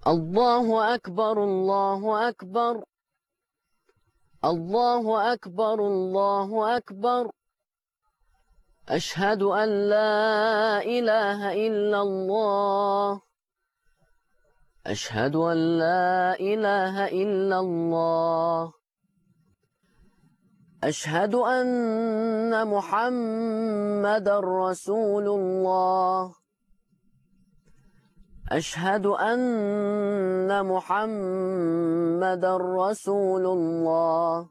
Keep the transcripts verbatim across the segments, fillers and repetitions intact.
الله أكبر الله أكبر الله أكبر الله أكبر. أشهد أن لا إله إلا الله أشهد أن لا إله إلا الله. أشهد أن محمدًا رسول الله أشهد أن محمدًا رسول الله.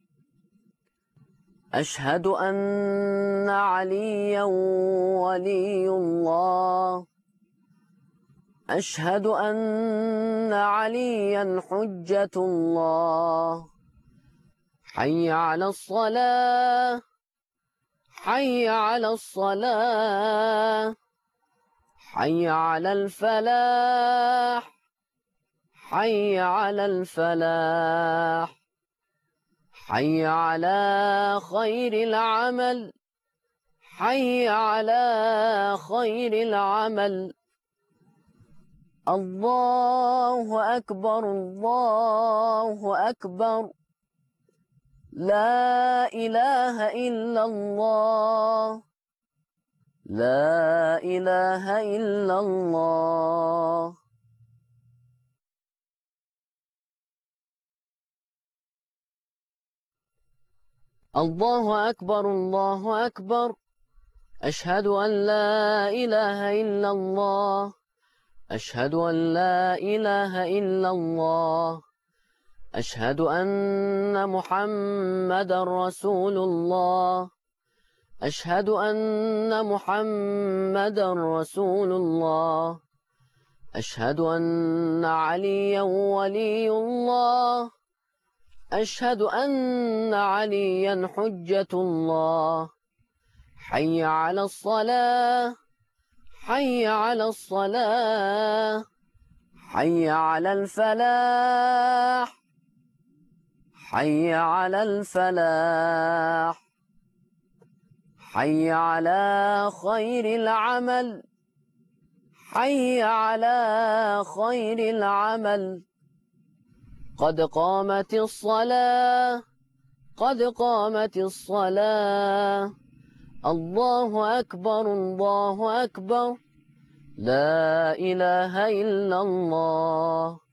أشهد أن عليًا ولي الله أشهد أن عليًا حجة الله. حي على الصلاة حي على الصلاة حي على الفلاح حي على الفلاح. حي على خير العمل حي على خير العمل. الله أكبر الله أكبر. لا إله إلا الله لا إله إلا الله. الله أكبر الله أكبر. أشهد أن لا إله إلا الله أشهد أن لا إله إلا الله. أشهد أن محمدًا رسول الله أشهد أن محمدًا رسول الله. أشهد أن عليًا ولي الله أشهد أن عليًا حجة الله. حي على الصلاة حي على الصلاة حي على الفلاح حي على الفلاح. حي على خير العمل حي على خير العمل. قد قامت الصلاة قد قامت الصلاة. الله أكبر الله أكبر. لا إله إلا الله.